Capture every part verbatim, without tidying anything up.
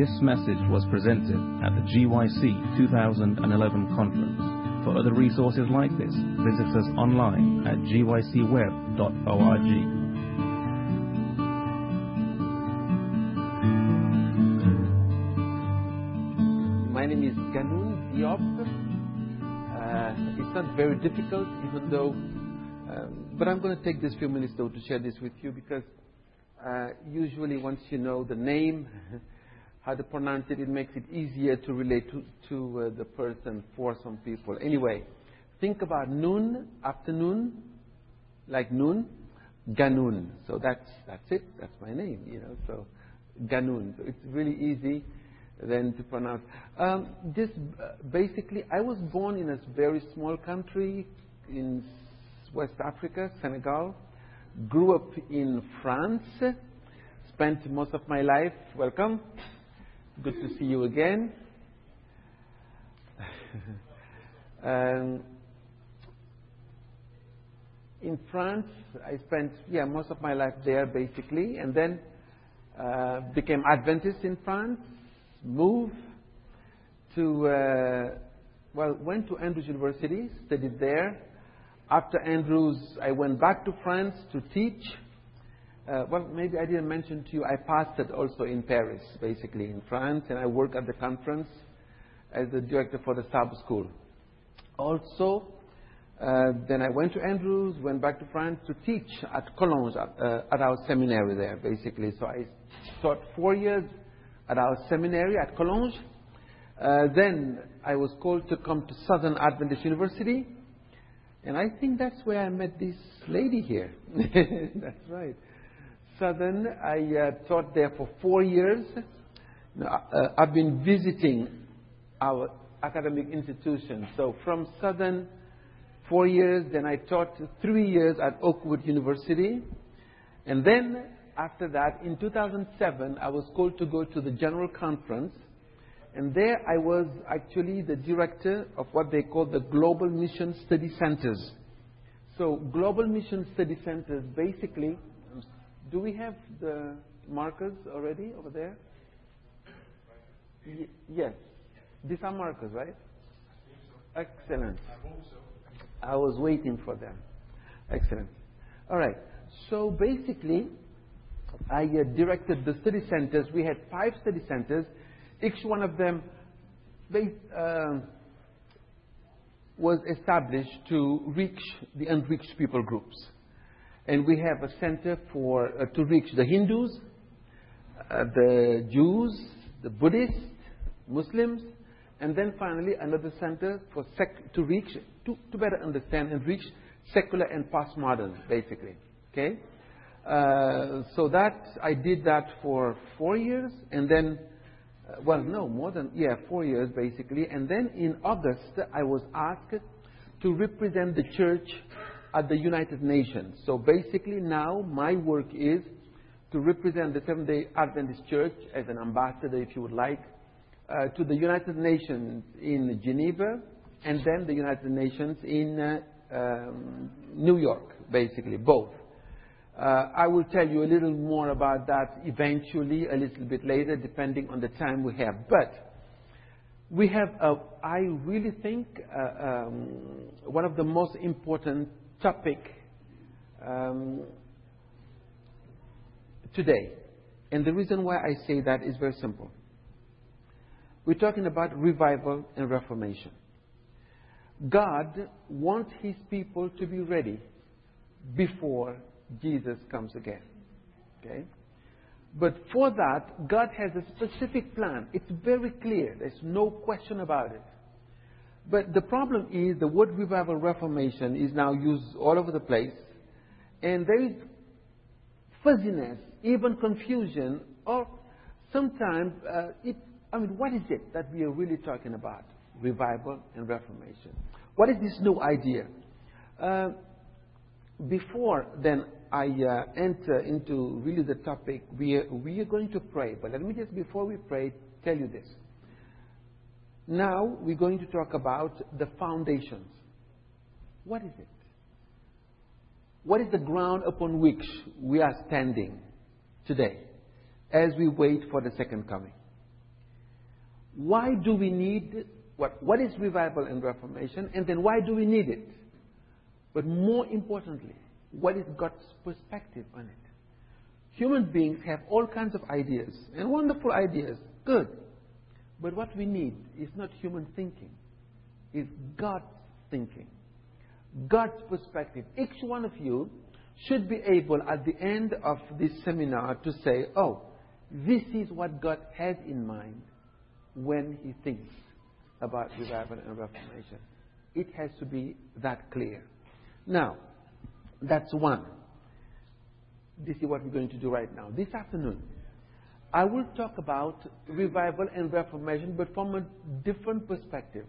This message was presented at the G Y C two thousand eleven conference. For other resources like this, visit us online at g y c web dot org. My name is Ganoun Diop. Uh, it's not very difficult, even though, um, but I'm going to take this few minutes though to share this with you because uh, usually once you know the name, how to pronounce it, it makes it easier to relate to, to uh, the person for some people. Anyway, think about noon, afternoon, like noon, Ganoun. So that's that's it. That's my name, you know. So Ganoun. So it's really easy then to pronounce. Um, this uh, basically, I was born in a very small country in West Africa, Senegal. Grew up in France. Spent most of my life. Welcome. Good to see you again. um, in France, I spent yeah most of my life there basically, and then uh, became Adventist in France. Moved to uh, well, went to Andrews University, studied there. After Andrews, I went back to France to teach. Uh, well, maybe I didn't mention to you, I pastored also in Paris, basically in France, and I work at the conference as the director for the Sab School. Also, uh, then I went to Andrews, went back to France to teach at Collonges, uh, at our seminary there, basically. So I taught four years at our seminary at Collonges. Uh, then I was called to come to Southern Adventist University, and I think that's where I met this lady here. That's right. Southern, I uh, taught there for four years. Uh, I've been visiting our academic institution. So from Southern, four years, then I taught three years at Oakwood University. And then after that, in two thousand seven, I was called to go to the General Conference. And there I was actually the director of what they call the Global Mission Study Centers. So Global Mission Study Centers, basically, do we have the markers already over there? Y- yes. These are markers, right? Excellent. I was waiting for them. Excellent. All right. So basically, I uh, directed the study centers. We had five study centers. Each one of them they, uh, was established to reach the unreached people groups. And we have a center for uh, to reach the Hindus, uh, the Jews, the Buddhists, Muslims, and then finally another center for sec- to reach, to, to better understand and reach secular and postmodern, basically. Okay, uh, so that I did that for four years, and then, uh, well, no, more than yeah, four years basically, and then in August I was asked to represent the church at the United Nations. So basically now my work is to represent the Seventh-day Adventist Church as an ambassador, if you would like, uh, to the United Nations in Geneva, and then the United Nations in uh, um, New York, basically, both. Uh, I will tell you a little more about that eventually, a little bit later, depending on the time we have. But we have, a, I really think, uh, um, one of the most important topic um, today. And the reason why I say that is very simple. We're talking about revival and reformation. God wants His people to be ready before Jesus comes again. Okay? But for that, God has a specific plan. It's very clear. There's no question about it. But the problem is the word revival reformation is now used all over the place. And there is fuzziness, even confusion, or sometimes, uh, it, I mean, what is it that we are really talking about? Revival and reformation. What is this new idea? Uh, before then I uh, enter into really the topic, we are, we are going to pray. But let me just, before we pray, tell you this. Now we're going to talk about the foundations. What is it? What is the ground upon which we are standing today as we wait for the second coming? why do we need, what, what is revival and reformation, and then why do we need it? But more importantly, what is God's perspective on it? Human beings have all kinds of ideas, and wonderful ideas, good. But what we need is not human thinking, it's God's thinking, God's perspective. Each one of you should be able at the end of this seminar to say, oh, this is what God has in mind when He thinks about revival and reformation. It has to be that clear. Now, that's one. This is what we're going to do right now. This afternoon, I will talk about revival and reformation, but from a different perspective.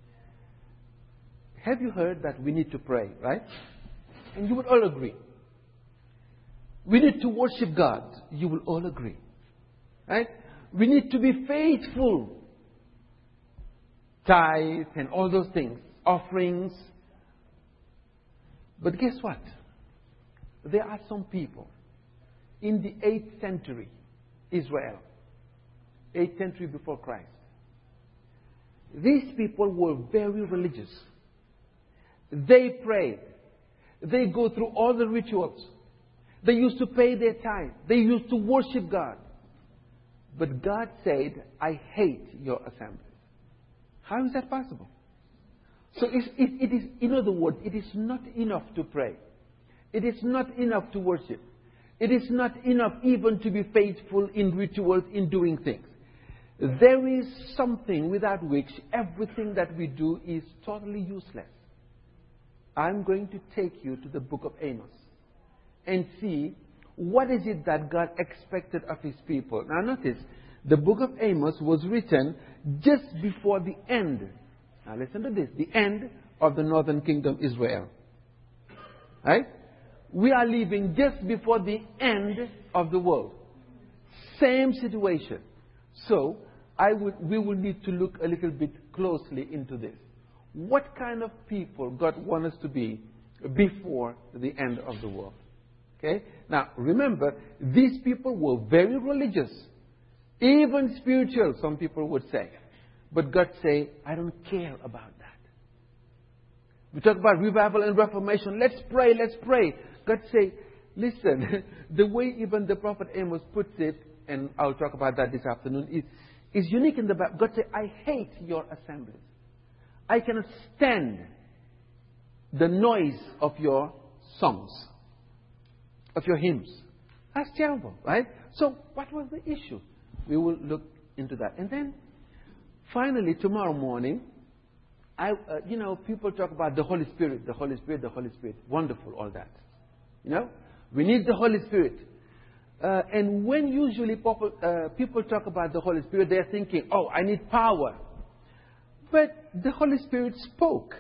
Have you heard that we need to pray, right? And you would all agree. We need to worship God. You will all agree. Right? We need to be faithful. Tithe and all those things. Offerings. But guess what? There are some people in the eighth century, Israel, eighth century before Christ. These people were very religious. They prayed. They go through all the rituals. They used to pay their tithe. They used to worship God. But God said, I hate your assemblies. How is that possible? So it, it, it is, in other words, it is not enough to pray. It is not enough to worship. It is not enough even to be faithful in rituals, in doing things. There is something without which everything that we do is totally useless. I'm going to take you to the book of Amos and see what is it that God expected of His people. Now notice, the book of Amos was written just before the end. Now listen to this, the end of the northern kingdom Israel. Right? We are living just before the end of the world. Same situation. So, I would, we will need to look a little bit closely into this. What kind of people God wants us to be before the end of the world? Okay? Now, remember, these people were very religious. Even spiritual, some people would say. But God say, I don't care about that. We talk about revival and reformation. Let's pray, let's pray. God say, listen, the way even the prophet Amos puts it, and I'll talk about that this afternoon, is, is unique in the Bible. God say, I hate your assemblies. I cannot stand the noise of your songs, of your hymns. That's terrible, right? So what was the issue? We will look into that. And then, finally, tomorrow morning, I, uh, you know, people talk about the Holy Spirit, the Holy Spirit, the Holy Spirit. Wonderful, all that. You know, we need the Holy Spirit. Uh, and when usually people, uh, people talk about the Holy Spirit, they're thinking, oh, I need power. But the Holy Spirit spoke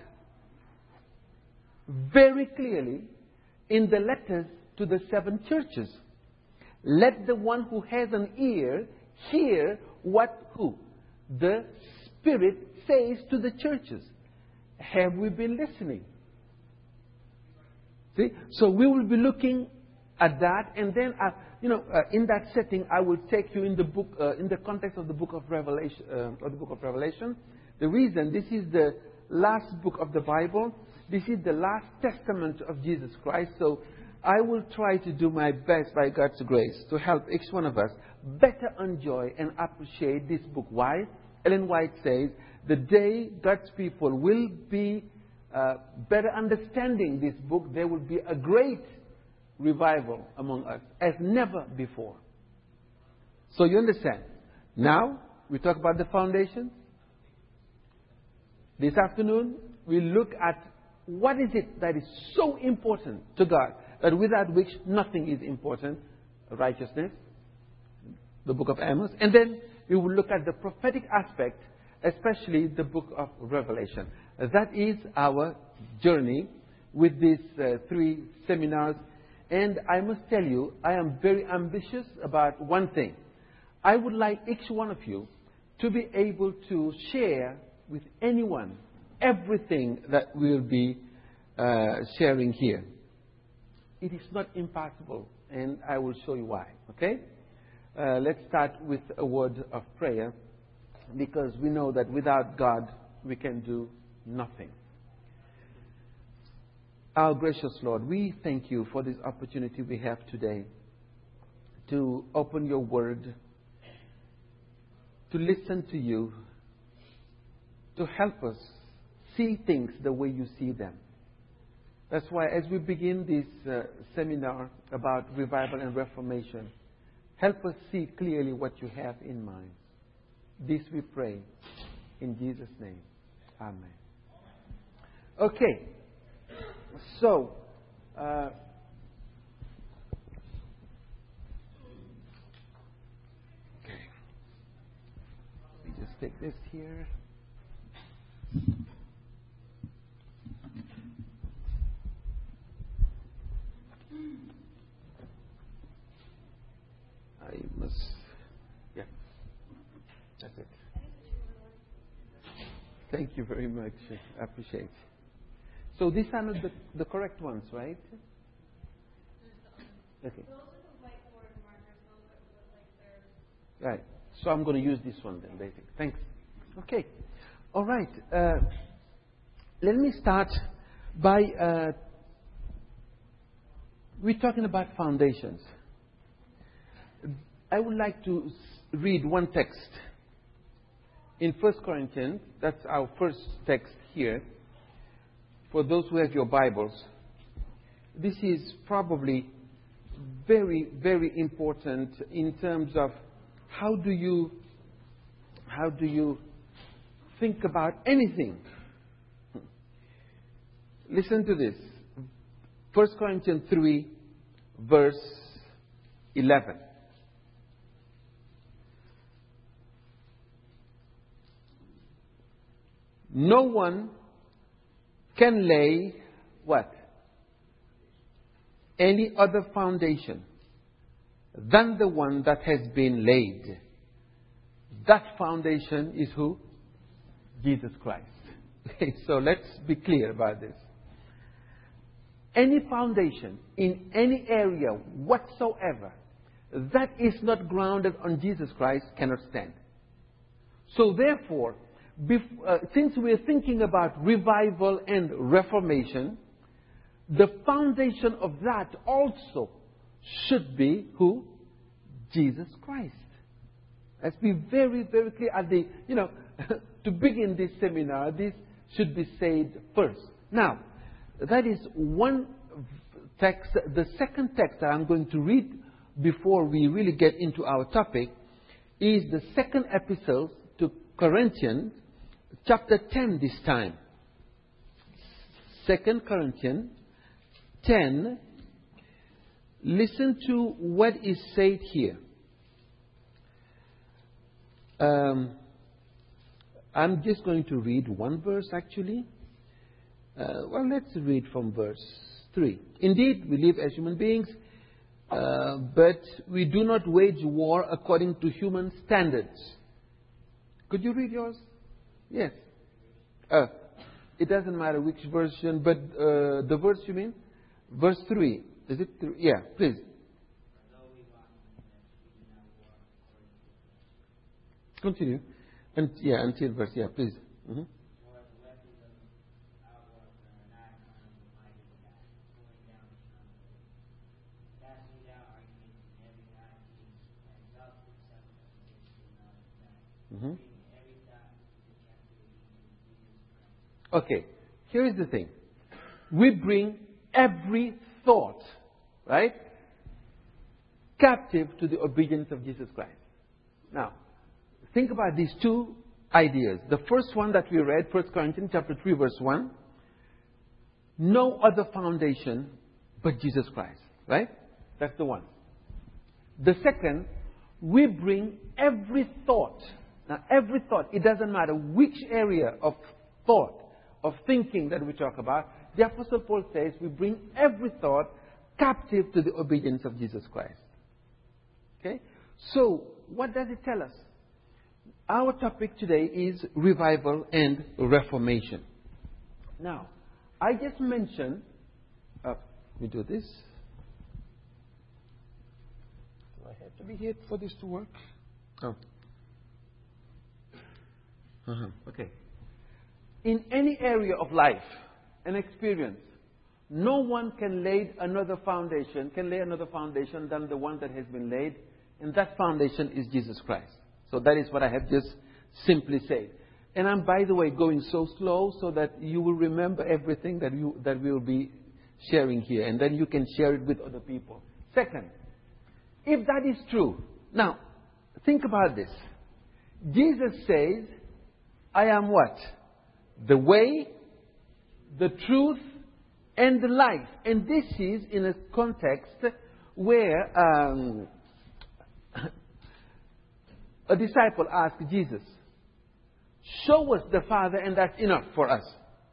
very clearly in the letters to the seven churches. Let the one who has an ear hear what who? The Spirit says to the churches. Have we been listening? See? So we will be looking at that, and then, uh, you know, uh, in that setting, I will take you in the book, uh, in the context of the book of Revelation, uh, or the book of Revelation. The reason, this is the last book of the Bible. This is the last testament of Jesus Christ. So I will try to do my best by God's grace to help each one of us better enjoy and appreciate this book. Why? Ellen White says, the day God's people will be uh, better understanding this book, there will be a great revival among us as never before. So you understand. Now, we talk about the foundation. This afternoon, we look at what is it that is so important to God, that without which nothing is important. Righteousness, the book of Amos. And then we will look at the prophetic aspect, especially the book of Revelation. That is our journey with these uh, three seminars. And I must tell you, I am very ambitious about one thing. I would like each one of you to be able to share with anyone everything that we'll be uh, sharing here. It is not impossible, and I will show you why. Okay? Uh, let's start with a word of prayer because we know that without God we can do nothing. Our gracious Lord, we thank you for this opportunity we have today to open your word, to listen to you, to help us see things the way you see them. That's why as we begin this uh, seminar about revival and reformation, help us see clearly what you have in mind. This we pray in Jesus' name. Amen. Okay. So, uh, okay. Let me just take this here. I must, yeah, that's it. Thank you very much. I appreciate it. So these are not the, the correct ones, right? Okay. Right. So I'm going to use this one then, basically. Thanks. Okay. All right. Uh, let me start by, uh, we're talking about foundations. I would like to read one text in First Corinthians. That's our first text here. For those who have your Bibles, this is probably very, very important in terms of how do you, how do you think about anything. Listen to this. First Corinthians three, verse eleven. No one can lay what? Any other foundation than the one that has been laid. That foundation is who? Jesus Christ. Okay, so let's be clear about this. Any foundation in any area whatsoever that is not grounded on Jesus Christ cannot stand. So therefore, Bef- uh, since we're thinking about revival and reformation, the foundation of that also should be who? Jesus Christ. Let's be very, very clear at the, you know, to begin this seminar, this should be said first. Now, that is one text. The second text that I'm going to read before we really get into our topic is the second epistle to Corinthians, chapter ten this time. Second Corinthians ten. Listen to what is said here. Um, I'm just going to read one verse actually. Uh, well, let's read from verse three. Indeed, we live as human beings, uh, but we do not wage war according to human standards. Could you read yours? Yes. Uh, it doesn't matter which version, but uh, the verse you mean? Verse three. Is it three? Yeah, please. Continue. And, yeah, until verse, yeah, please. Mm-hmm. Mm-hmm. Okay, here is the thing. We bring every thought, right, captive to the obedience of Jesus Christ. Now, think about these two ideas. The first one that we read, First Corinthians chapter three, verse one. No other foundation but Jesus Christ, right? That's the one. The second, we bring every thought. Now, every thought, it doesn't matter which area of thought, of thinking that we talk about, the Apostle Paul says we bring every thought captive to the obedience of Jesus Christ. Okay? So, what does it tell us? Our topic today is revival and reformation. Now, I just mentioned, uh, let me do this. Do I have to be here for this to work? Oh. Uh-huh. Okay. In any area of life and experience, no one can lay another foundation, can lay another foundation than the one that has been laid, and that foundation is Jesus Christ. So that is what I have just simply said. And I'm, by the way, going so slow so that you will remember everything that you that we will be sharing here, and then you can share it with other people. Second, if that is true, now think about this. Jesus says, I am what? The way, the truth, and the life. And this is in a context where um, a disciple asked Jesus, show us the Father and that's enough for us.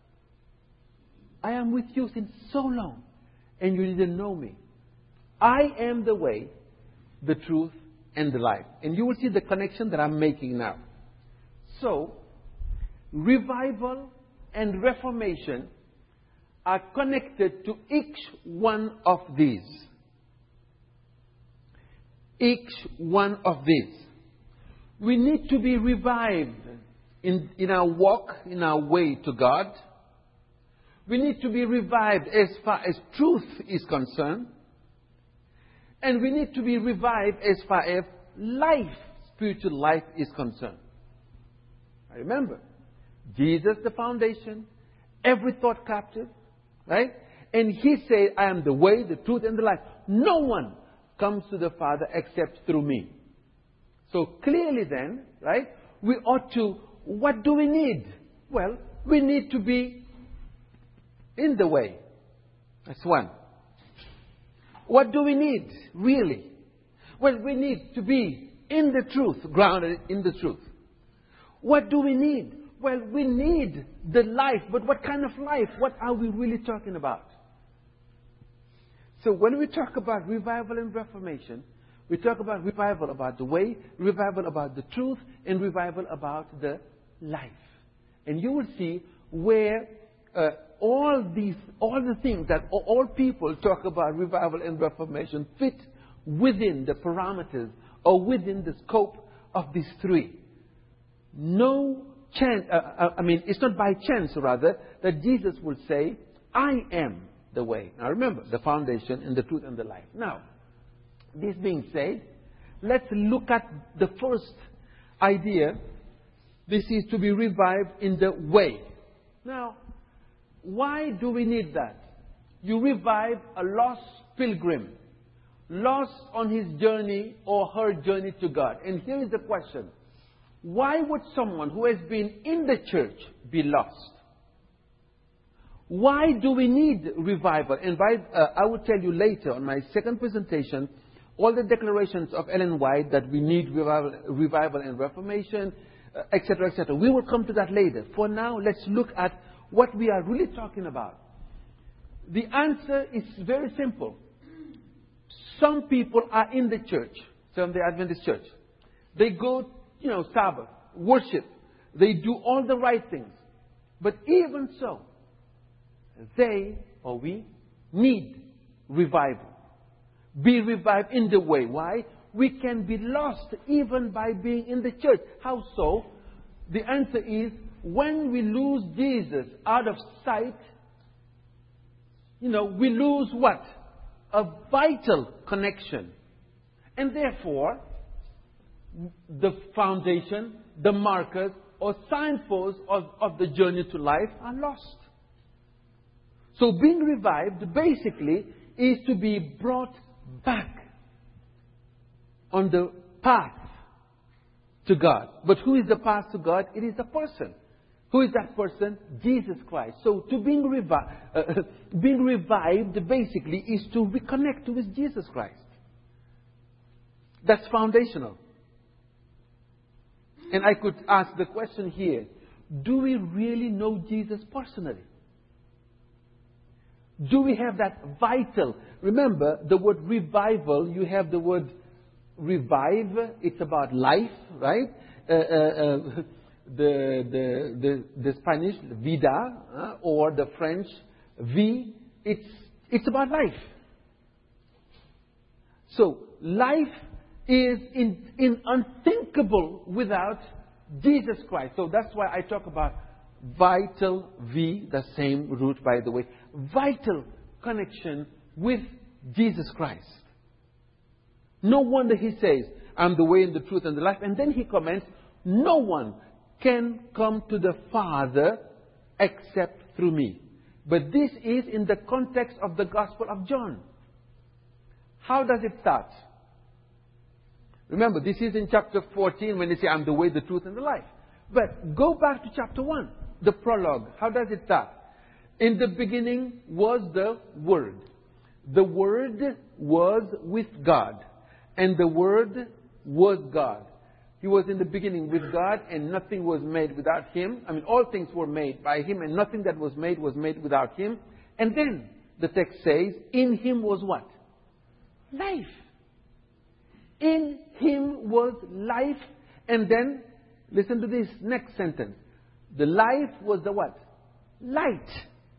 I am with you since so long and you didn't know me. I am the way, the truth, and the life. And you will see the connection that I'm making now. So, revival and reformation are connected to each one of these. Each one of these. We need to be revived in, in our walk, in our way to God. We need to be revived as far as truth is concerned. And we need to be revived as far as life, spiritual life is concerned. Remember, Jesus the foundation, every thought captive, right? And He said, I am the way, the truth, and the life. No one comes to the Father except through me. So clearly then, right, we ought to, what do we need? Well, we need to be in the way. That's one. What do we need, really? Well, we need to be in the truth, grounded in the truth. What do we need? Well, we need the life, but what kind of life? What are we really talking about? So when we talk about revival and reformation, we talk about revival about the way, revival about the truth, and revival about the life. And you will see where uh, all these, all the things that all people talk about revival and reformation fit within the parameters or within the scope of these three. No chance, uh, I mean, it's not by chance, rather, that Jesus will say, I am the way. Now remember, the foundation and the truth and the life. Now, this being said, let's look at the first idea. This is to be revived in the way. Now, why do we need that? You revive a lost pilgrim, lost on his journey or her journey to God. And here is the question. Why would someone who has been in the church be lost? Why do we need revival? And by, uh, I will tell you later on my second presentation, all the declarations of Ellen White that we need revival, revival and reformation, uh, et cetera, et cetera. We will come to that later. For now, let's look at what we are really talking about. The answer is very simple. Some people are in the church, Seventh-day Adventist church. They go, you know, Sabbath, worship. They do all the right things. But even so, they or we need revival. Be revived in the way. Why? We can be lost even by being in the church. How so? The answer is, when we lose Jesus out of sight, you know, we lose what? A vital connection. And therefore, the foundation, the markers, or signposts of, of the journey to life are lost. So being revived basically is to be brought back on the path to God. But who is the path to God? It is the person. Who is that person? Jesus Christ. So to being, revi- uh, being revived basically is to reconnect with Jesus Christ. That's foundational. And I could ask the question here, do we really know Jesus personally? Do we have that vital? Remember, the word revival, you have the word revive. It's about life, right? Uh, uh, uh, the, the, the, the Spanish, vida, uh, or the French, vie. It's, it's about life. So, life is in, in unthinkable without Jesus Christ. So that's why I talk about vital, V, the same root, by the way, vital connection with Jesus Christ. No wonder he says, I'm the way and the truth and the life. And then he comments, no one can come to the Father except through me. But this is in the context of the Gospel of John. How does it start? Remember, this is in chapter fourteen when they say, I'm the way, the truth, and the life. But go back to chapter one, the prologue. How does it start? In the beginning was the Word. The Word was with God. And the Word was God. He was in the beginning with God, and nothing was made without Him. I mean, all things were made by Him, and nothing that was made was made without Him. And then the text says, in Him was what? Life. In Him was life. And then, listen to this next sentence. The life was the what? Light.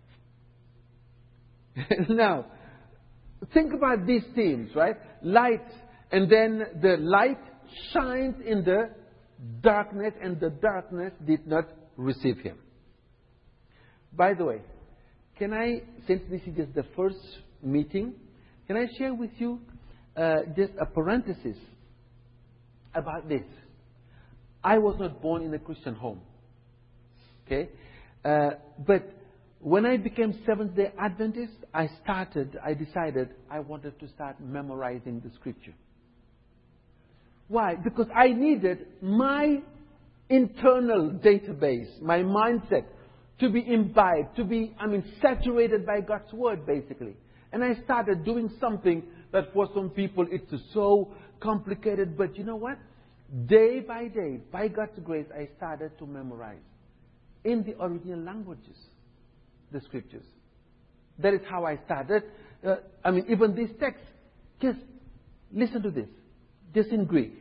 Now, think about these themes, right? Light, and then the light shines in the darkness, and the darkness did not receive Him. By the way, can I, since this is just the first meeting, can I share with you uh, just a parenthesis about this? I was not born in a Christian home. Okay? Uh, but when I became Seventh-day Adventist, I started, I decided I wanted to start memorizing the Scripture. Why? Because I needed my internal database, my mindset, to be imbibed, to be, I mean, saturated by God's Word, basically. And I started doing something that for some people it's so complicated. But you know what? Day by day, by God's grace, I started to memorize in the original languages the Scriptures. That is how I started. Uh, I mean, even this text, just listen to this. Just in Greek.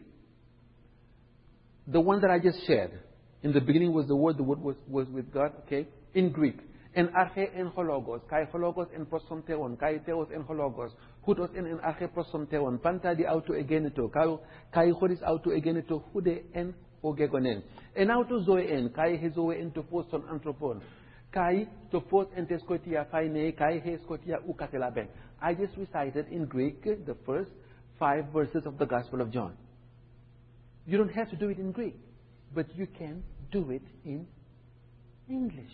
The one that I just shared. In the beginning was the Word, the Word was, was with God, okay? In Greek. En arche en hologos, kai hologos en prosonteon, kai theos en hologos, hutos en en arche prosonteon, panta di auto egeneto, kai hodis auto egeneto, hude en ogegonen. En auto zoe en, kai hezoe en toposon anthropon, kai topos en teskotia faine, kai heskotia ukatelaben. I just recited in Greek the first five verses of the Gospel of John. You don't have to do it in Greek, but you can do it in English.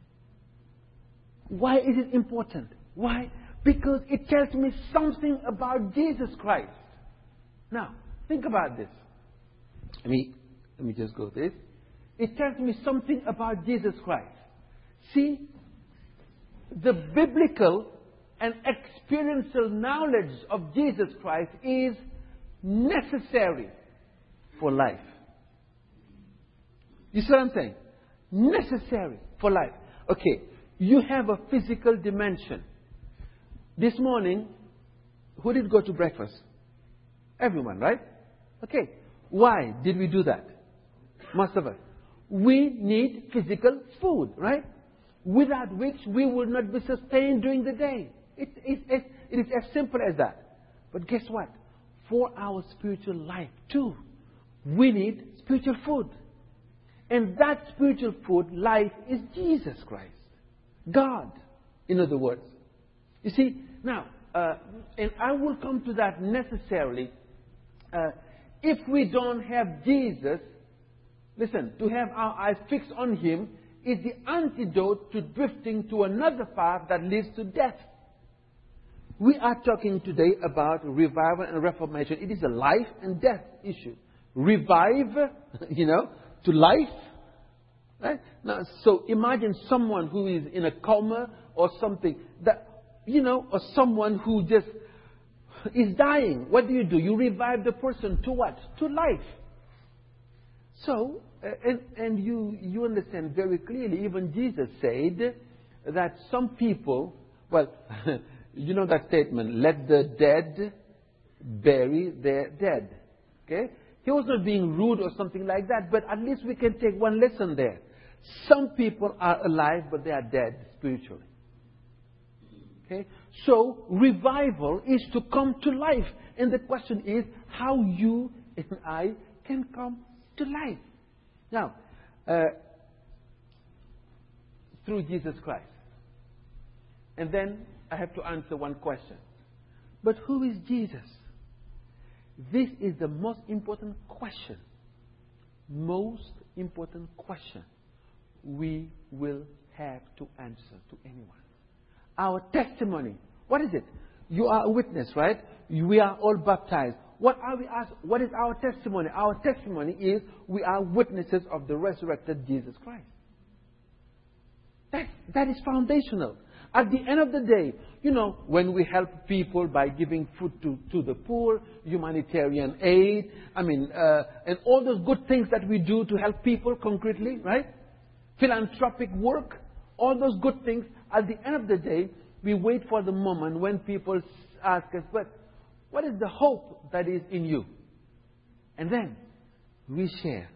Why is it important? Why? Because it tells me something about Jesus Christ. Now, think about this. Let me, let me just go this. It tells me something about Jesus Christ. See, the biblical and experiential knowledge of Jesus Christ is necessary for life. You see what I'm saying? Necessary for life. Okay, you have a physical dimension. This morning, who did go to breakfast? Everyone, right? Okay. Why did we do that? Most of us. We need physical food, right? Without which we will not be sustained during the day. It, it, it, it is as simple as that. But guess what? For our spiritual life too, we need spiritual food. And that spiritual food, life, is Jesus Christ. God, in other words. You see, now, uh, and I will come to that necessarily. Uh, if we don't have Jesus, listen, to have our eyes fixed on Him is the antidote to drifting to another path that leads to death. We are talking today about revival and reformation. It is a life and death issue. Revive, you know, to life. Right? Now, so imagine someone who is in a coma or something that, you know, or someone who just is dying. What do you do? You revive the person to what? To life. So, uh, and, and you, you understand very clearly, even Jesus said that some people, well, you know that statement, let the dead bury their dead. Okay? He was not being rude or something like that, but at least we can take one lesson there. Some people are alive, but they are dead spiritually. Okay? So, revival is to come to life. And the question is how you and I can come to life. Now, uh, through Jesus Christ. And then I have to answer one question. But who is Jesus? This is the most important question. Most important question we will have to answer to anyone. Our testimony. What is it? You are a witness, right? We are all baptized. What are we asked? What is our testimony? Our testimony is we are witnesses of the resurrected Jesus Christ. That, that is foundational. At the end of the day, you know, when we help people by giving food to, to the poor, humanitarian aid, I mean, uh, and all those good things that we do to help people concretely, right? Philanthropic work, all those good things, at the end of the day, we wait for the moment when people ask us, but what is the hope that is in you? And then we share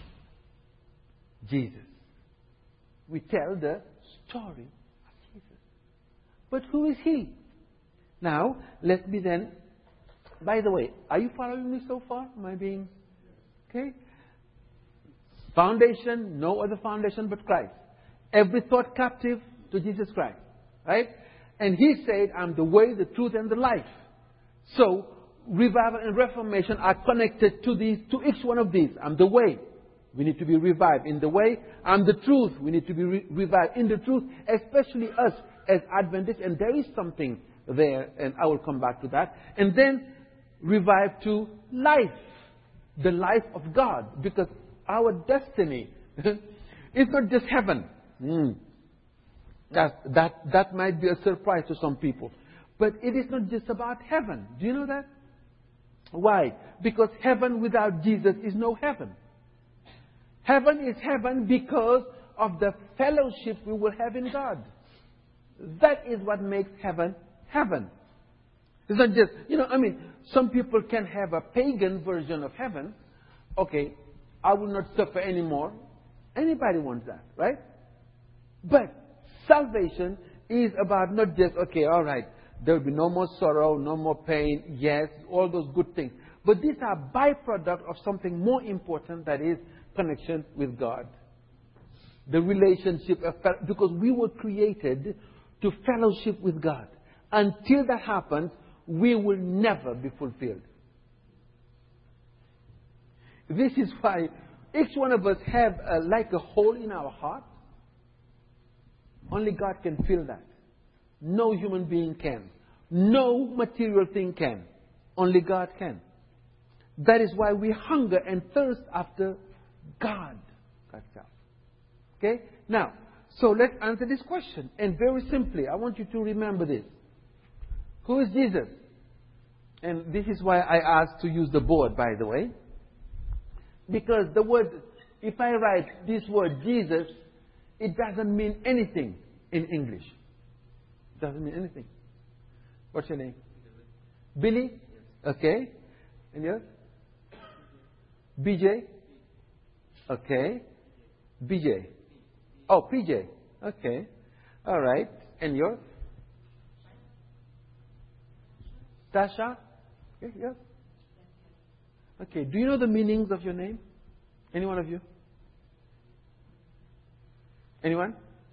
Jesus. We tell the story of Jesus. But who is He? Now, let me then, by the way, are you following me so far? Am I being, okay? Foundation, no other foundation but Christ. Every thought captive to Jesus Christ. Right? And He said, I'm the way, the truth, and the life. So, revival and reformation are connected to these, to each one of these. I'm the way. We need to be revived in the way. I'm the truth. We need to be re- revived in the truth, especially us as Adventists. And there is something there, and I will come back to that. And then, revive to life. The life of God. Because our destiny is not just heaven. Mm. That, that, that might be a surprise to some people. But it is not just about heaven. Do you know that? Why? Because heaven without Jesus is no heaven. Heaven is heaven because of the fellowship we will have in God. That is what makes heaven heaven. It's not just, you know, I mean, some people can have a pagan version of heaven. Okay, I will not suffer anymore. Anybody wants that, right? But salvation is about not just, okay, all right, there will be no more sorrow, no more pain, yes, all those good things. But these are byproduct of something more important, that is connection with God. The relationship, of, because we were created to fellowship with God. Until that happens, we will never be fulfilled. This is why each one of us have a, like a hole in our heart. Only God can fill that. No human being can. No material thing can. Only God can. That is why we hunger and thirst after God. God's self. Okay? Now, so let's answer this question. And very simply, I want you to remember this. Who is Jesus? And this is why I asked to use the board, by the way. Because the word, if I write this word Jesus, it doesn't mean anything in English. It doesn't mean anything. What's your name? Billy? Okay. And yours? B J? Okay. B J. Oh, P J. Okay. All right. And yours? Tasha? Okay, yes. Okay. Do you know the meanings of your name? Any one of you? Anyone?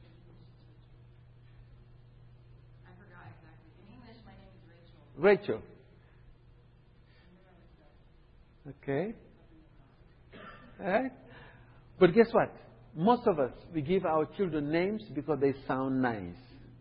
I forgot exactly. In English, my name is Rachel. Rachel. Okay. All right. But guess what? Most of us, we give our children names because they sound nice.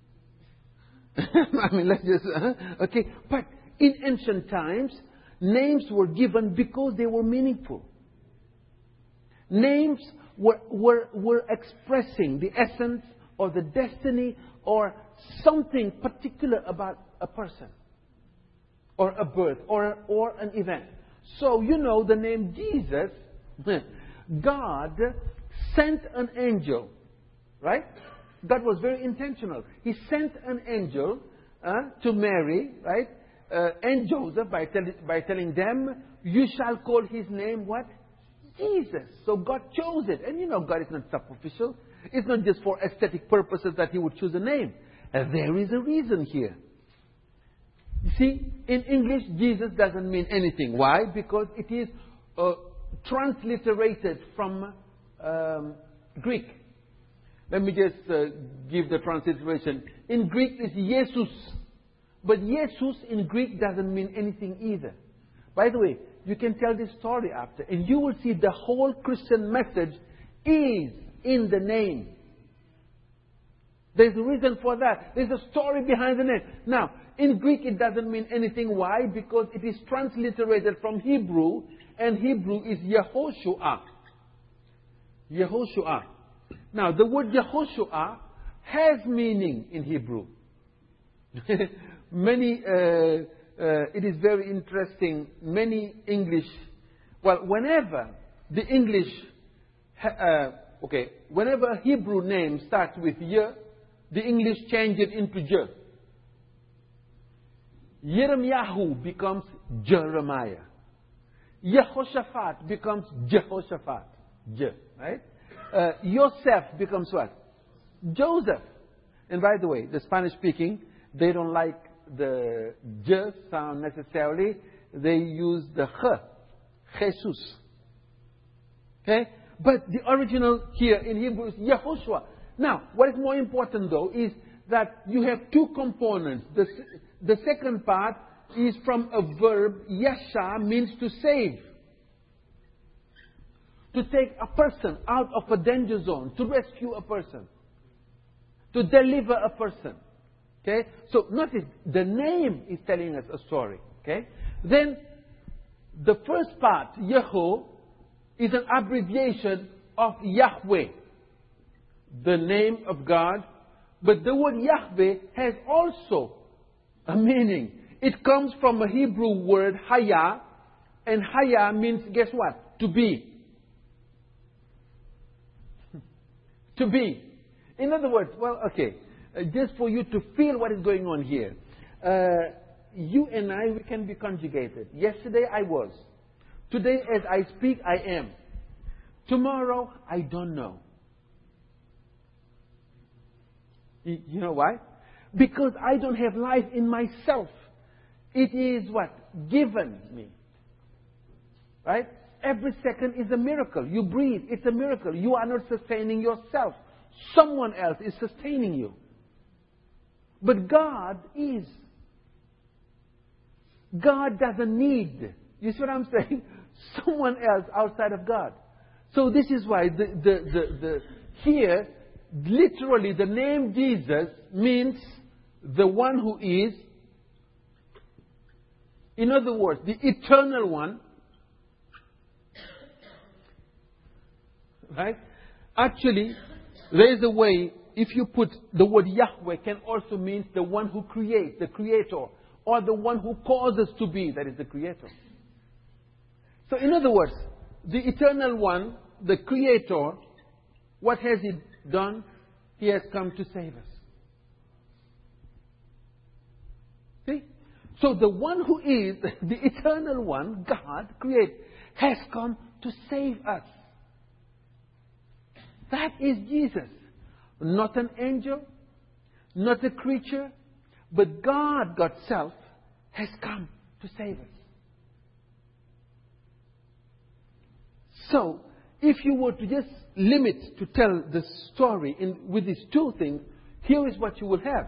I mean, let's just... Uh, okay. But in ancient times, names were given because they were meaningful. Names were, were, were expressing the essence or the destiny or something particular about a person or a birth or, or an event. So, you know, the name Jesus, God sent an angel, right? God was very intentional. He sent an angel uh, to Mary, right? Uh, and Joseph by, tell, by telling them, you shall call his name what? Jesus. So God chose it. And you know, God is not superficial. It's not just for aesthetic purposes that He would choose a name. Uh, there is a reason here. You see, in English, Jesus doesn't mean anything. Why? Because it is uh, transliterated from um, Greek. Let me just uh, give the transliteration. In Greek, it's Jesus. But Jesus in Greek doesn't mean anything either. By the way, you can tell this story after, and you will see the whole Christian message is in the name. There's a reason for that. There's a story behind the name. Now, in Greek it doesn't mean anything. Why? Because it is transliterated from Hebrew, and Hebrew is Yehoshua. Yehoshua. Now, the word Yehoshua has meaning in Hebrew. Many, uh, uh, it is very interesting, many English, well, whenever the English, uh, okay, whenever a Hebrew name starts with Ye, the English change it into Je. Yirmiyahu becomes Jeremiah. Yehoshaphat becomes Jehoshaphat. Je, right? Uh, Yosef becomes what? Joseph. And by the way, the Spanish speaking, they don't like the Je sound necessarily. They use the Ch, Jesus. Okay? But the original here in Hebrew is Yehoshua. Now, what is more important though is that you have two components. The, the second part is from a verb. Yasha means to save. To take a person out of a danger zone. To rescue a person. To deliver a person. Okay? So notice, the name is telling us a story. Okay? Then, the first part, Yeho, is an abbreviation of Yahweh. The name of God. But the word Yahweh has also a meaning. It comes from a Hebrew word, Haya. And Haya means, guess what? To be. To be. In other words, well, okay, uh, just for you to feel what is going on here. Uh, you and I, we can be conjugated. Yesterday I was. Today as I speak, I am. Tomorrow, I don't know. You, you know why? Because I don't have life in myself. It is what? Given me. Right? Every second is a miracle. You breathe. It's a miracle. You are not sustaining yourself. Someone else is sustaining you. But God is. God doesn't need. You see what I'm saying? Someone else outside of God. So this is why the, the, the, the, here, literally the name Jesus means the one who is. In other words, the eternal one. Right? Actually, there is a way, if you put the word Yahweh can also mean the one who creates, the creator, or the one who causes to be, that is the creator. So in other words, the eternal one, the creator, what has he done? He has come to save us. See? So the one who is, the eternal one, God, create, has come to save us. That is Jesus. Not an angel, not a creature, but God, God's self, has come to save us. So, if you were to just limit to tell the story in, with these two things, here is what you will have.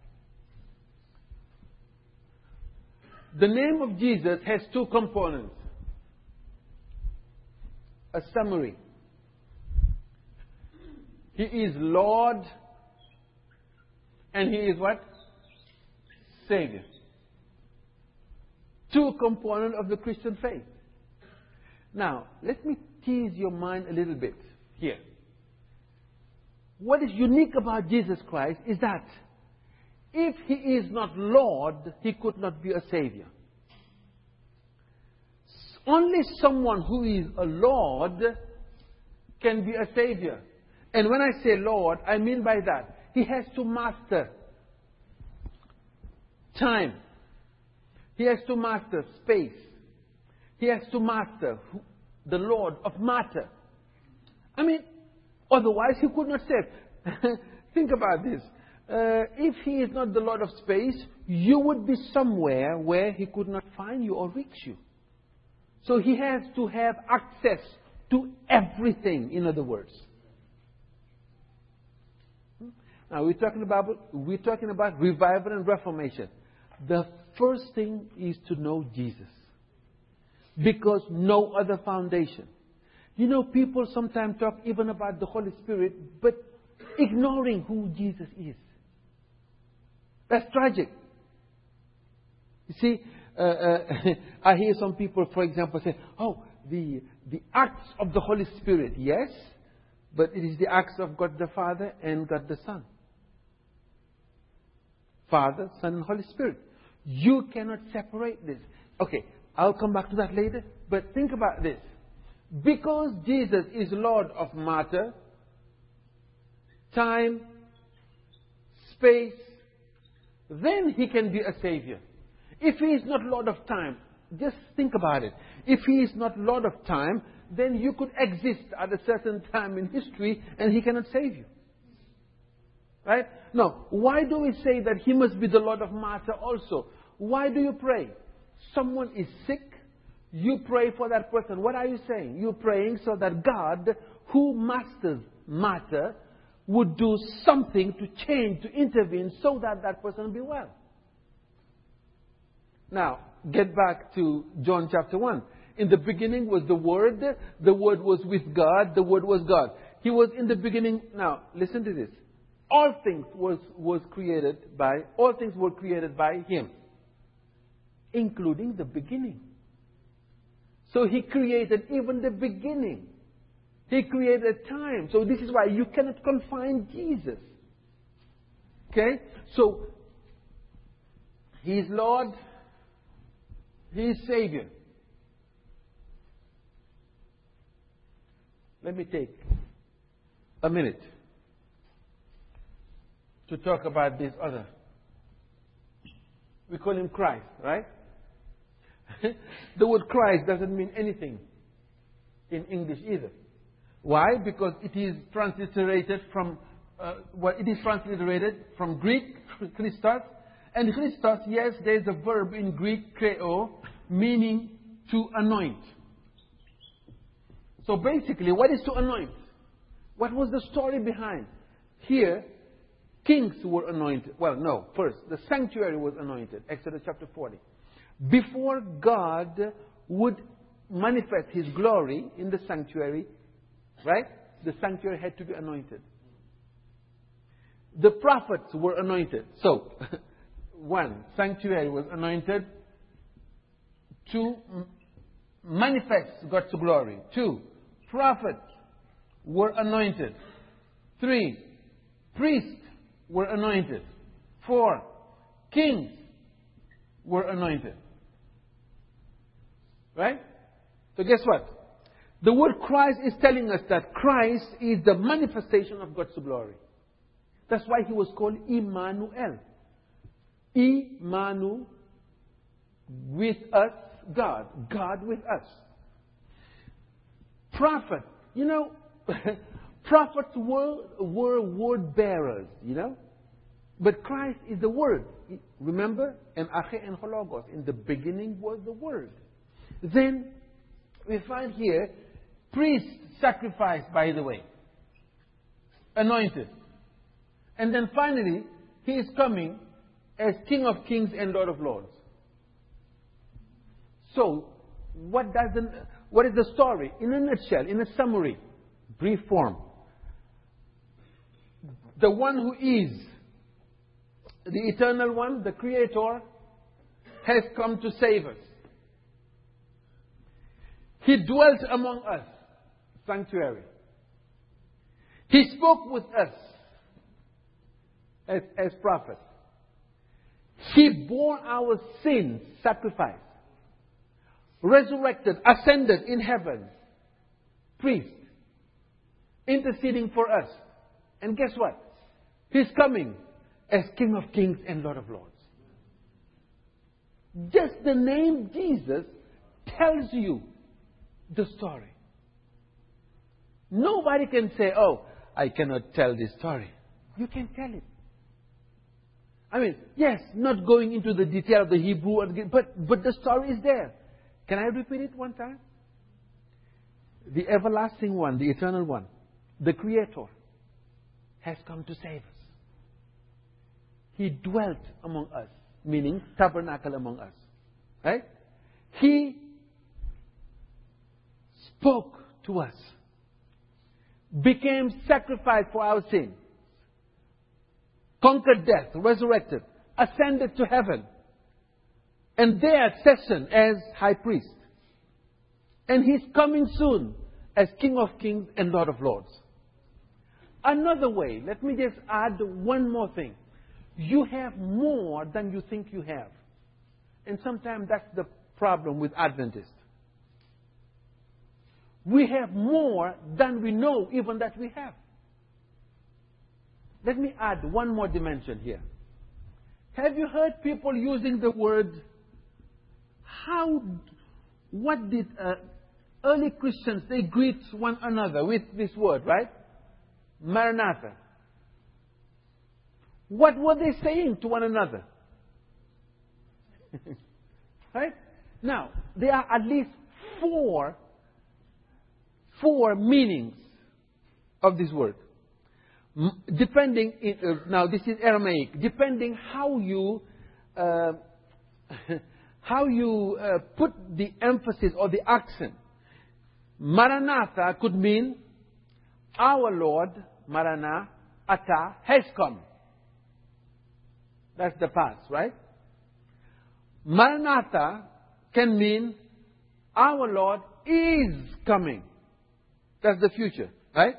The name of Jesus has two components. A summary. He is Lord, and He is what? Savior. Two components of the Christian faith. Now, let me tease your mind a little bit here. What is unique about Jesus Christ is that if He is not Lord, He could not be a Savior. Only someone who is a Lord can be a Savior. And when I say Lord, I mean by that, He has to master time. He has to master space. He has to master the Lord of matter. I mean, otherwise He could not save. Think about this. Uh, if He is not the Lord of space, you would be somewhere where He could not find you or reach you. So He has to have access to everything, in other words. Now, we're talking about, we're talking about revival and reformation. The first thing is to know Jesus. Because no other foundation. You know, people sometimes talk even about the Holy Spirit, but ignoring who Jesus is. That's tragic. You see, uh, uh, I hear some people, for example, say, oh, the, the acts of the Holy Spirit. Yes, but it is the acts of God the Father and God the Son. Father, Son, and Holy Spirit. You cannot separate this. Okay, I'll come back to that later. But think about this. Because Jesus is Lord of matter, time, space, then He can be a Savior. If He is not Lord of time, just think about it. If He is not Lord of time, then you could exist at a certain time in history and He cannot save you. Right? Now, why do we say that He must be the Lord of matter also? Why do you pray? Someone is sick, you pray for that person. What are you saying? You're praying so that God, who masters matter, would do something to change, to intervene, so that that person will be well. Now, get back to John chapter one. In the beginning was the Word. The Word was with God. The Word was God. He was in the beginning. Now, listen to this. All things was, was created by, all things were created by Him, including the beginning. So He created even the beginning. He created time. So this is why you cannot confine Jesus. Okay? So, He is Lord. He is Savior. Let me take a minute to talk about this other. We call Him Christ, right? The word Christ doesn't mean anything in English either. Why? Because it is transliterated from, uh, well, it is transliterated from Greek, Christos. And Christos, yes, there is a verb in Greek, kreo, meaning to anoint. So basically, what is to anoint? What was the story behind? Here, kings were anointed. Well, no, first, the sanctuary was anointed. Exodus chapter forty. Before God would manifest His glory in the sanctuary, right? The sanctuary had to be anointed. The prophets were anointed. So, one, sanctuary was anointed to manifest God's glory. Two, prophets were anointed. Three, priests were anointed. Four, kings were anointed. Right? So guess what? The word Christ is telling us that Christ is the manifestation of God's glory. That's why He was called Emmanuel. Emmanuel, with us, God. God with us. Prophet. You know, prophets were, were word bearers, you know. But Christ is the Word. Remember? And Ache and Hologos. In the beginning was the Word. Then we find here priests sacrificed, by the way. Anointed. And then finally, He is coming as King of Kings and Lord of Lords. So, what does the, what is the story? In a nutshell, in a summary, brief form. The one who is the Eternal One, the Creator, has come to save us. He dwelt among us, sanctuary. He spoke with us as, as prophets. He bore our sins, sacrifice. Resurrected, ascended in heaven. Priest. Interceding for us. And guess what? He's coming as King of Kings and Lord of Lords. Just the name Jesus tells you the story. Nobody can say, oh, I cannot tell this story. You can tell it. I mean, yes, not going into the detail of the Hebrew, but, but the story is there. Can I repeat it one time? the everlasting one, the eternal one, the Creator, has come to save us. He dwelt among us, meaning tabernacle among us. Right? He spoke to us, became sacrifice for our sins, conquered death, resurrected, ascended to heaven, and there session as high priest. And He's coming soon as King of Kings and Lord of Lords. Another way, let me just add one more thing. You have more than you think you have. And sometimes that's the problem with Adventists. We have more than we know even that we have. Let me add one more dimension here. Have you heard people using the word, how, what did uh, early Christians, they greet one another with this word, right? Maranatha. What were they saying to one another? Right? Now, there are at least four, four meanings of this word. Depending, in, uh, now this is Aramaic, depending how you, uh, how you uh, put the emphasis or the accent. Maranatha could mean, our Lord, Maranatha, has come. That's the past, right? Maranatha can mean, our Lord is coming. That's the future, right?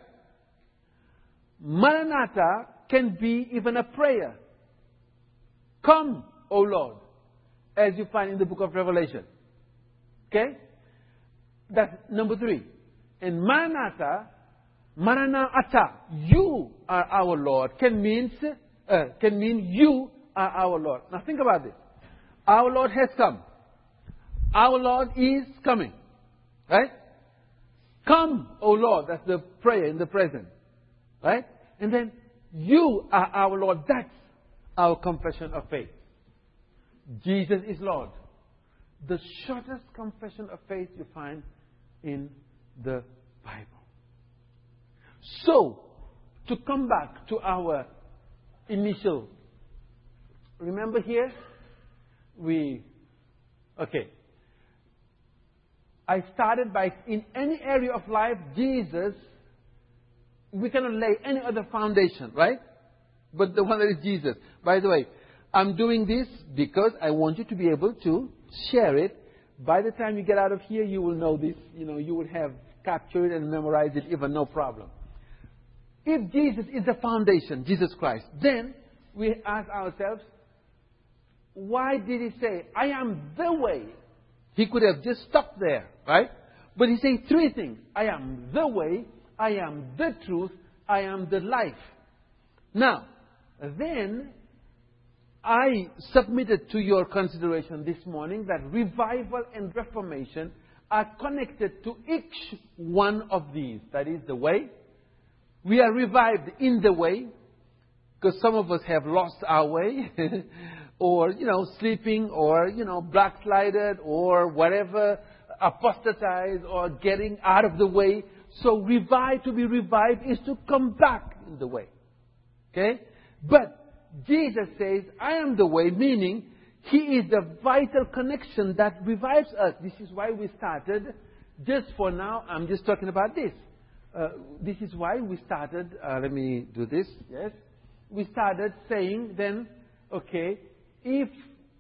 Maranatha can be even a prayer. Come, O Lord, as you find in the book of Revelation. Okay? That's number three. And Maranatha, Maranatha, you are our Lord, can mean, uh, can mean you are our Lord. Now think about this. Our Lord has come. Our Lord is coming. Right? Come, O Lord. That's the prayer in the present. Right? And then, you are our Lord. That's our confession of faith. Jesus is Lord. The shortest confession of faith you find in the Bible. So, to come back to our initial, remember here, we, okay. I started by, in any area of life, Jesus, we cannot lay any other foundation, right? But the one that is Jesus. By the way, I'm doing this because I want you to be able to share it. By the time you get out of here, you will know this. You know, you will have captured and memorized it, even no problem. If Jesus is the foundation, Jesus Christ, then we ask ourselves, why did He say, I am the way? He could have just stopped there, right? But He says three things. I am the way, I am the truth, I am the life. Now, then, I submitted to your consideration this morning that revival and reformation are connected to each one of these. That is the way. We are revived in the way, because some of us have lost our way, or, you know, sleeping, or, you know, backslided, or whatever, apostatized, or getting out of the way. So revive, to be revived, is to come back in the way. Okay? But Jesus says, I am the way, meaning He is the vital connection that revives us. This is why we started, just for now, I'm just talking about this. Uh, this is why we started, uh, let me do this, yes. We started saying then, okay, if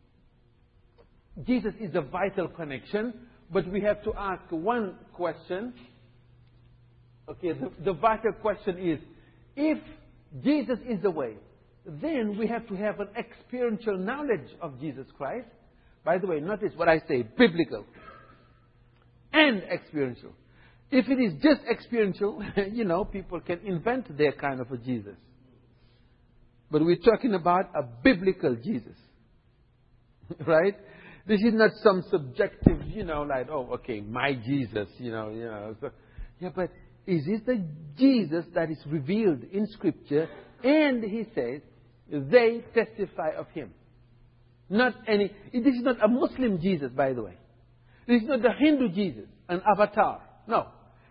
Jesus is the vital connection, but we have to ask one question. Okay, the, the vital question is, if Jesus is the way, then we have to have an experiential knowledge of Jesus Christ. By the way, notice what I say, biblical and experiential. If it is just experiential, you know, people can invent their kind of a Jesus. But we're talking about a biblical Jesus. Right? This is not some subjective, you know, like, oh, okay, my Jesus, you know, you know. So, yeah, but is this the Jesus that is revealed in Scripture? And He says, they testify of Him. Not any, this is not a Muslim Jesus, by the way. This is not the Hindu Jesus, an avatar. No.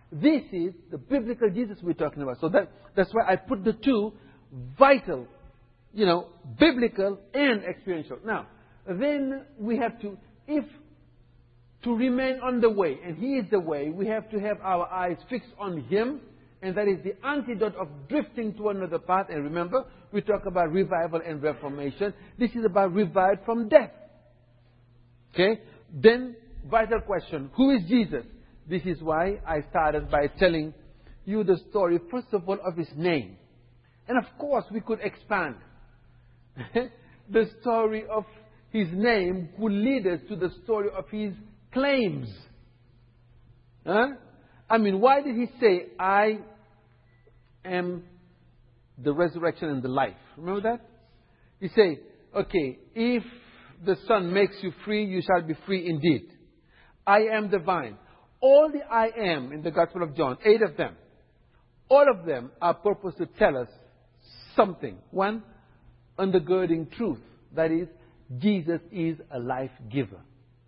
This is the biblical Jesus we're talking about. So that, that's why I put the two vital, you know, biblical and experiential. Now, then we have to, if to remain on the way, and He is the way, we have to have our eyes fixed on Him, and that is the antidote of drifting to another path. And remember, we talk about revival and reformation. This is about revival from death. Okay? Then, vital question, who is Jesus? This is why I started by telling you the story, first of all, of His name. And of course, we could expand. The story of His name could lead us to the story of His claims. Huh? I mean, why did He say, I am the resurrection and the life? Remember that? He say, okay, if the Son makes you free, you shall be free indeed. I am the vine. All the I am in the Gospel of John, eight of them, all of them are purposed to tell us something. One, undergirding truth. That is, Jesus is a life giver.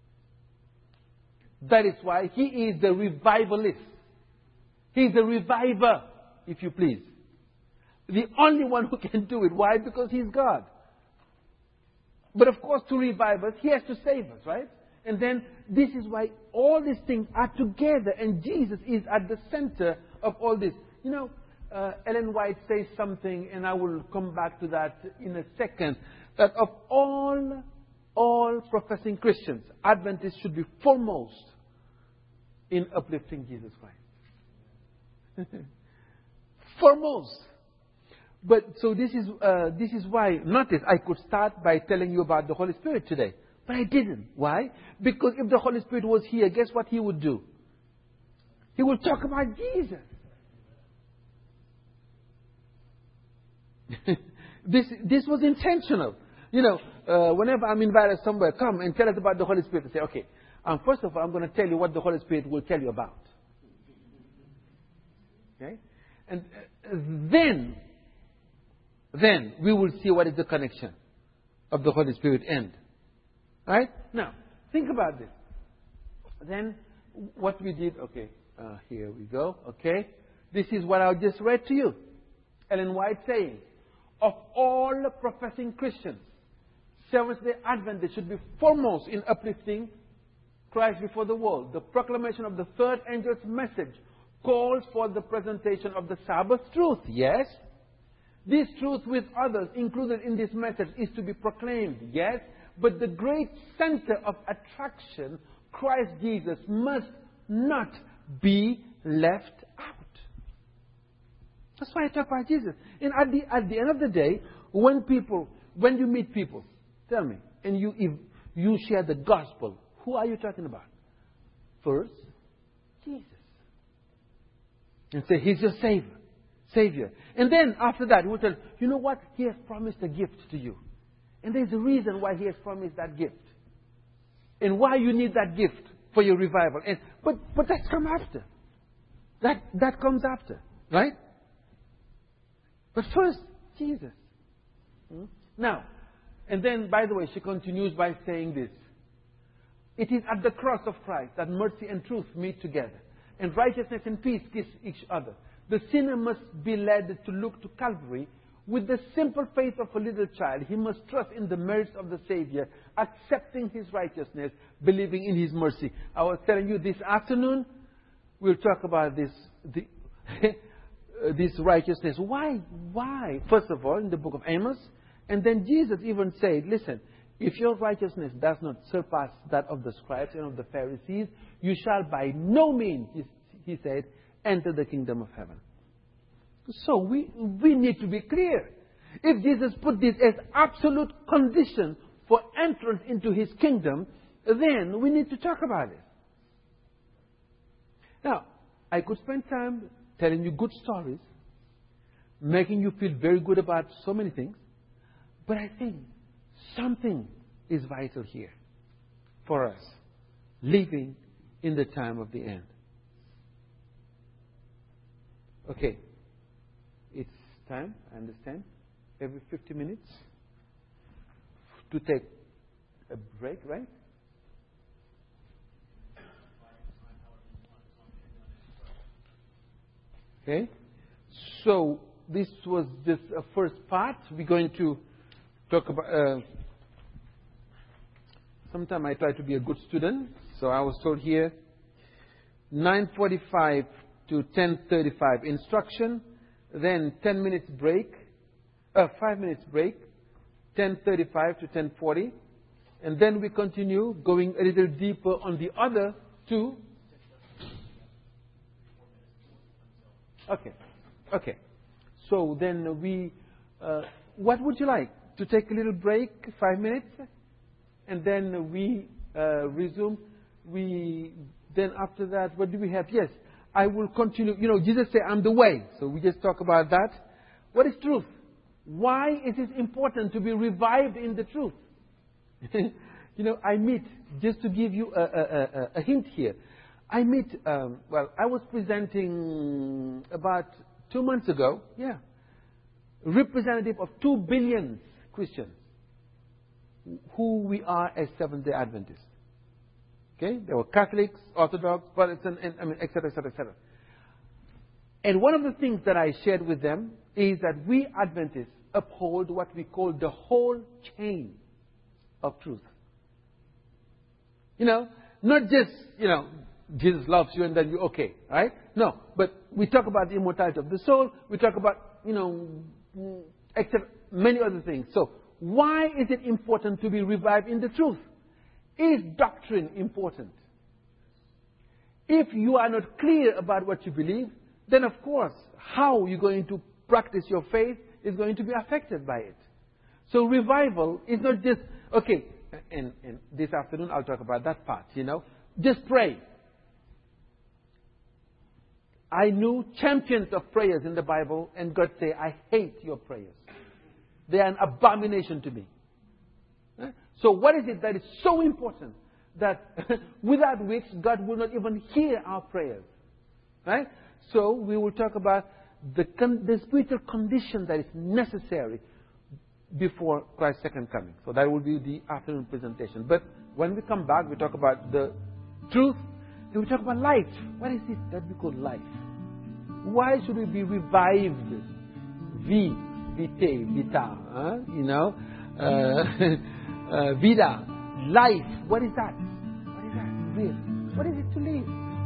That is why He is the revivalist. He is the reviver, if you please. The only one who can do it. Why? Because He's God. But of course, to revive us, He has to save us, right? And then this is why all these things are together, and Jesus is at the center of all this. You know, uh, Ellen White says something, and I will come back to that in a second, that of all, all professing Christians, Adventists should be foremost in uplifting Jesus Christ. Foremost. But so this is uh, this is why, notice, I could start by telling you about the Holy Spirit today. But I didn't. Why? Because if the Holy Spirit was here, guess what He would do? He would talk about Jesus. this this was intentional. You know, uh, whenever I'm invited somewhere, come and tell us about the Holy Spirit. I say, okay, um, first of all, I'm going to tell you what the Holy Spirit will tell you about. Okay? And uh, then, then we will see what is the connection of the Holy Spirit end. Right? Now, think about this. Then, what we did, okay, uh, here we go, okay. This is what I just read to you. Ellen White saying, of all professing Christians, Seventh-day Adventists should be foremost in uplifting Christ before the world. The proclamation of the third angel's message calls for the presentation of the Sabbath truth. Yes. This truth with others included in this message is to be proclaimed. Yes. But the great center of attraction, Christ Jesus, must not be left out. That's why I talk about Jesus. And at the, at the end of the day, when people, when you meet people, tell me, and you, if you share the gospel, who are you talking about? First, Jesus. And say, He's your Savior. Savior. And then after that, we'll tell you, you know what? He has promised a gift to you. And there's a reason why He has promised that gift. And why you need that gift for your revival. And but but that's come after. That that comes after. Right? But first, Jesus. Hmm? Now, and then, by the way, she continues by saying this. It is at the cross of Christ that mercy and truth meet together. And righteousness and peace kiss each other. The sinner must be led to look to Calvary. With the simple faith of a little child, he must trust in the merits of the Savior, accepting His righteousness, believing in His mercy. I was telling you this afternoon, we'll talk about this, the, this righteousness. Why? Why? First of all, in the book of Amos, and then Jesus even said, listen, if your righteousness does not surpass that of the scribes and of the Pharisees, you shall by no means, he said, enter the kingdom of heaven. So we, we need to be clear. If Jesus put this as absolute condition for entrance into His kingdom, then we need to talk about it. Now, I could spend time telling you good stories, making you feel very good about so many things, but I think something is vital here for us, living in the time of the end. Okay. It's time, I understand, every fifty minutes to take a break, right? Okay? So this was just a first part. We're going to talk about... Uh, Sometimes I try to be a good student. So I was told here, nine forty-five to ten thirty-five instruction, then ten minutes break, uh, five minutes break, ten thirty-five to ten forty, and then we continue going a little deeper on the other two. Okay, okay. So then we, uh, what would you like? To take a little break, five minutes? And then we uh, resume. We then after that, what do we have? Yes, I will continue. You know, Jesus said, "I'm the way." So we just talk about that. What is truth? Why is it important to be revived in the truth? You know, I meet, just to give you a, a, a, a hint here. I meet. Um, well, I was presenting about two months ago. Yeah, representative of two billion Christians. Who we are as Seventh-day Adventists. Okay? There were Catholics, Orthodox, Protestant, and I mean, et cetera, et cetera, et cetera. And one of the things that I shared with them is that we Adventists uphold what we call the whole chain of truth. You know, not just, you know, Jesus loves you and then you're okay, right? No, but we talk about the immortality of the soul. We talk about, you know, except many other things. So, why is it important to be revived in the truth? Is doctrine important? If you are not clear about what you believe, then of course, how you're going to practice your faith is going to be affected by it. So revival is not just, okay, and, and this afternoon I'll talk about that part, you know. Just pray. I knew champions of prayers in the Bible, and God said, I hate your prayers. They are an abomination to me. So what is it that is so important that without which God will not even hear our prayers? Right? So we will talk about the, con- the spiritual condition that is necessary before Christ's second coming. So that will be the afternoon presentation. But when we come back, we talk about the truth, and we talk about life. What is it that we call life? Why should we be revived? V. Vitae, vita, huh? You know, uh, uh, vida, life. What is that? What is that? Live. What is it to live?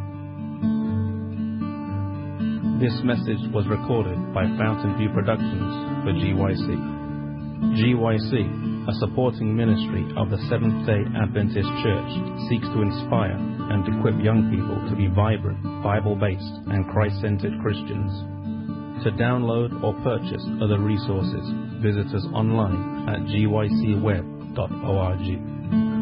This message was recorded by Fountain View Productions for G Y C. G Y C, a supporting ministry of the Seventh-day Adventist Church, seeks to inspire and equip young people to be vibrant, Bible-based, and Christ-centered Christians. To download or purchase other resources, visit us online at g y c web dot org.